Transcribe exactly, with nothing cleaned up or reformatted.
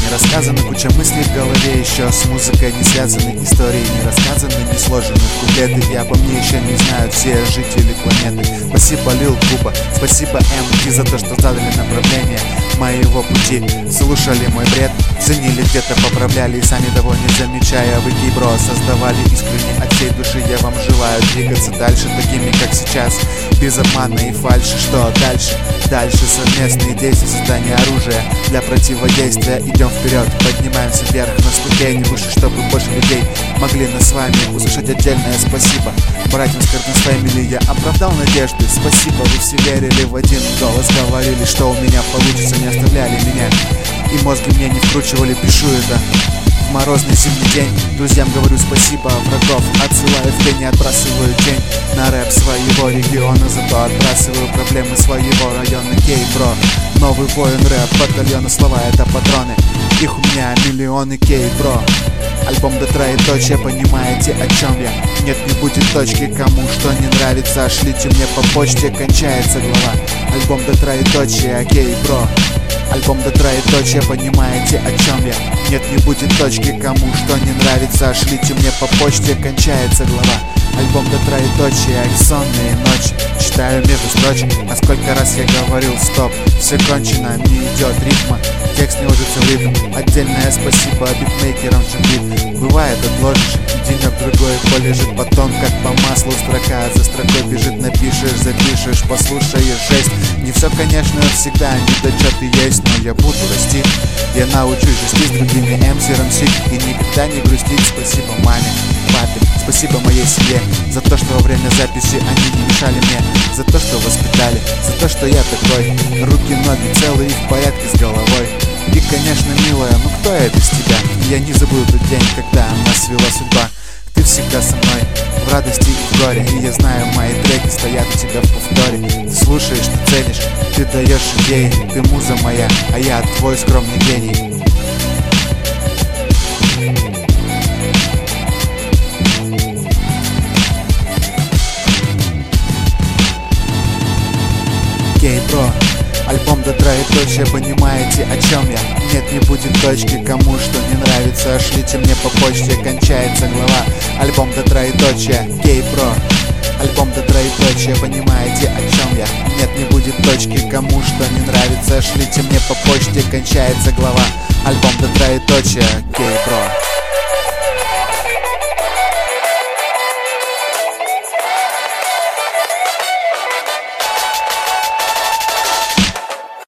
не рассказаны, куча мыслей в голове, еще с музыкой не связаны, истории не рассказаны, не сложены в куплеты, и обо мне еще не знают все жители планеты. Спасибо Лил Куба, спасибо эм ти за то, что задали направление моего пути. Слушали мой бред, ценили, где-то поправляли, и сами того не замечая, вы, Кейбро, создавали искренне от всей души. Я вам желаю двигаться дальше такими, как сейчас, без обмана и фальши. Что дальше? Дальше совместные действия, создание оружия для противодействия. Идем вперед, поднимаемся вверх на ступень выше, чтобы больше людей могли нас с вами услышать. Отдельное спасибо братьям с Карденс Фэмили, я оправдал надежды. Спасибо, вы все верили в один голос, говорили, что у меня получится, не оставляли меня и мозги мне не вкручивали. Пишу это в морозный зимний день. Друзьям говорю спасибо, врагов отсылаю в тень, отбрасываю тень на рэп своего региона, зато отбрасываю проблемы своего района. Кейбро, новый воин рэп батальона, слова это патроны, их у меня миллионы. Кейбро, альбом до троеточия, понимаете, о чем я? Нет, не будет точки, кому что не нравится, шлите мне по почте, кончается глава. Альбом до троеточия, Кейбро, альбом до троеточия, понимаете, о чем я? Нет, не будет точки, кому что не нравится, шлите мне по почте, кончается глава. Альбом до троеточия, сонные ночи, читаю между строчек, а сколько раз я говорил стоп, все кончено, не идет ритма, текст не ложится в ритм. Отдельное спасибо битмейкерам, что бит бывает отложишь, денек-другой полежит, потом как по маслу строка за строкой бежит, напишешь, запишешь, послушаешь жесть. Не все, конечно, всегда недочеты есть, но я буду расти, я научусь жести с другими эм си рамсить и никогда не грустить. Спасибо маме, папе, спасибо моей семье за то, что во время записи они не мешали мне, за то, что воспитали, за то, что я такой, руки, ноги целые и в порядке с головой. И, конечно, милая, ну кто я без тебя? Я не забуду тот день, когда нас свела судьба. Ты всегда со мной, в радости и в горе, и я знаю, мои треки стоят у тебя в повторе. Ты слушаешь, ты ценишь, ты даешь идеи, ты муза моя, а я твой скромный гений. Кейбро, альбом до троеточия, понимаете, о чем я? Нет, не будет точки, кому что не нравится, шлите мне по почте, кончается глава. Альбом до троеточия, Кейбро, альбом до троеточия, понимаете, о чем я? Нет, не будет точки, кому что не нравится, шлите мне по почте, кончается глава. Альбом до троеточия, Кейбро.